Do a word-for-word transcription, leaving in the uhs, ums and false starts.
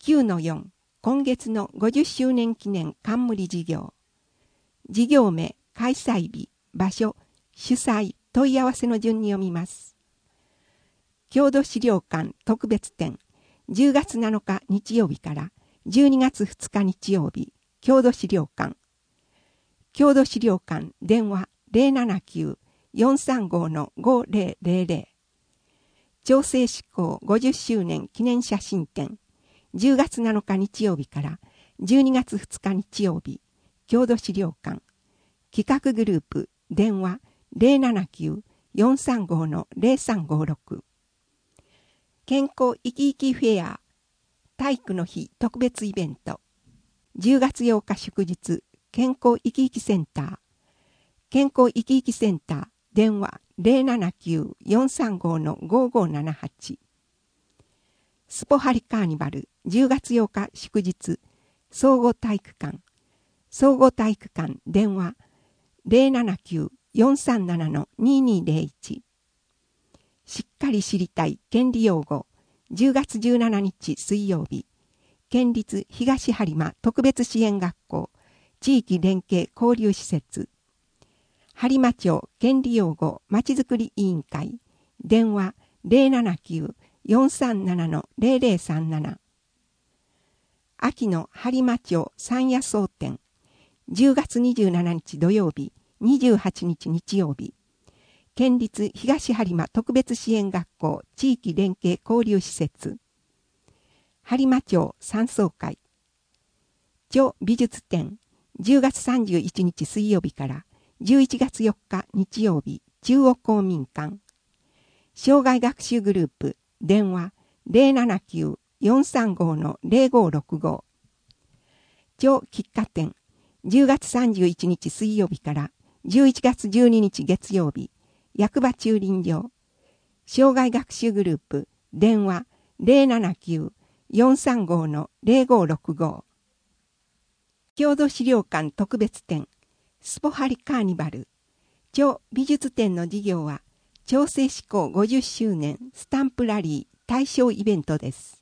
きゅうのよん、今月のごじゅっしゅうねん記念冠事業。事業名、開催日、場所、主催、問い合わせの順に読みます。郷土資料館特別展、じゅうがつなのか日曜日からじゅうにがつふつか日曜日、郷土資料館。郷土資料館電話 ゼロななきゅう よんさんご ごゼロゼロゼロ。調整施行ごじゅっしゅうねん記念写真展、じゅうがつなのか日曜日からじゅうにがつふつか日曜日、郷土資料館。企画グループ電話 ゼロななきゅう よんさんご ゼロさんごろく。健康いきいきフェア体育の日特別イベント。じゅうがつようか祝日、健康いきいきセンター。健康いきいきセンター電話 ゼロななきゅう よんさんご ごごななはち。スポハリカーニバルじゅうがつようか祝日、総合体育館。総合体育館電話 ゼロななきゅう よんさんなな ににゼロいち。しっかり知りたい権利用語じゅうがつじゅうしちにち水曜日、県立東播磨特別支援学校地域連携交流施設。播磨町権利用語まちづくり委員会電話 ゼロななきゅう よんさんなな ゼロゼロさんなな。秋の播磨町山野草展じゅうがつにじゅうしちにち土曜日、にじゅうはちにち日曜日、県立東播磨特別支援学校地域連携交流施設。播磨町山荘会。町美術展じゅうがつさんじゅういちにち水曜日からじゅういちがつよっか日曜日、中央公民館。障害学習グループ電話 ゼロななきゅう よんさんご ゼロごろくご。町喫茶店じゅうがつさんじゅういちにち水曜日からじゅういちがつじゅうににち月曜日、役場駐輪場。障害学習グループ電話 ゼロななきゅう よんさんご ゼロごろくご。郷土資料館特別展スポハリカーニバル。町美術展の事業は調整施行ごじゅっしゅうねんスタンプラリー対象イベントです。